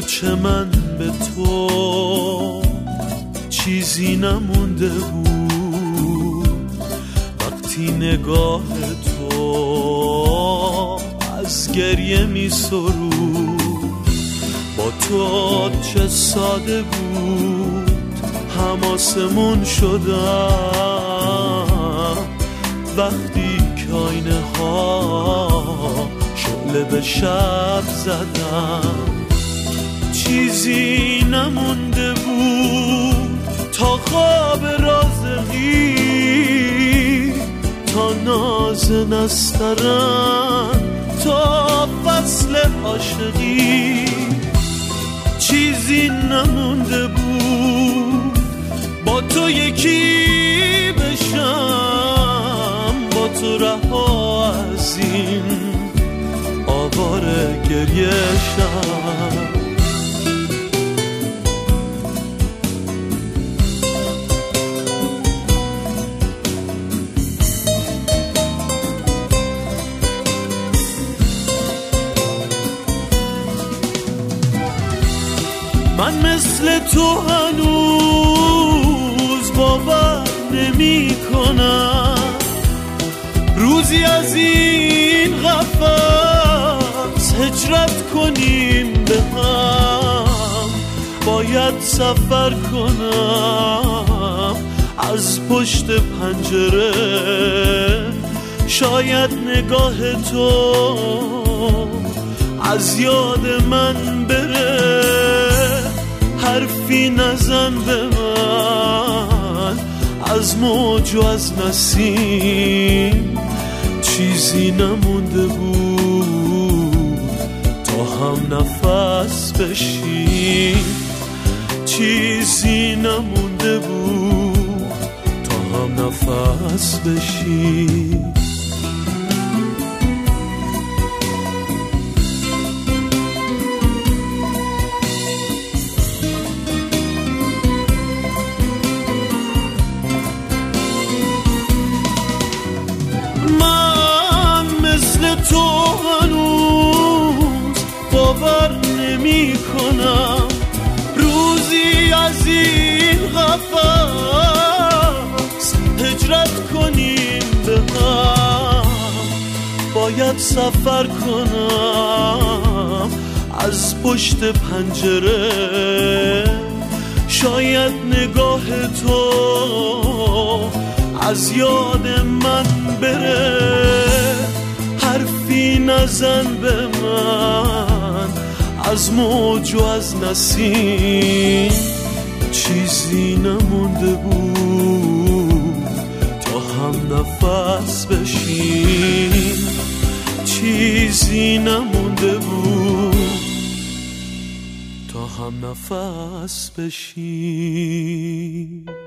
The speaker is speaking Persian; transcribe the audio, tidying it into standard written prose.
چه من به تو چیزی نمونده بود وقتی نگاه تو از گریه می سرود. با تو چه ساده بود حماسمون شدم وقتی که آینه ها شعله به شب زدم. چیزی نمونده بود تا خواب رازقی، تا ناز نسترن، تا فصل عاشقی. چیزی نمونده بود با تو یکی بشم، با تو رها از این آواره گریه شم. من مثل تو هنوز باور نمی کنم روزی از این قفس هجرت کنیم به هم. باید سفر کنم از پشت پنجره، شاید نگاه تو از یاد من بره. حرفی نزن به من از موج و از نسیم، چیزی نمونده بود تا هم نفس بشیم. چیزی نمونده بود تا هم نفس بشیم. تو هنوز باور نمی کنم روزی از این قفس هجرت کنیم به هم. باید سفر کنم از پشت پنجره، شاید نگاه تو از یاد من بره. حرفی نزن به من از موج و از نسیم، چیزی نمونده بود تا هم نفس بشیم. چیزی نمونده بود تا هم نفس بشیم.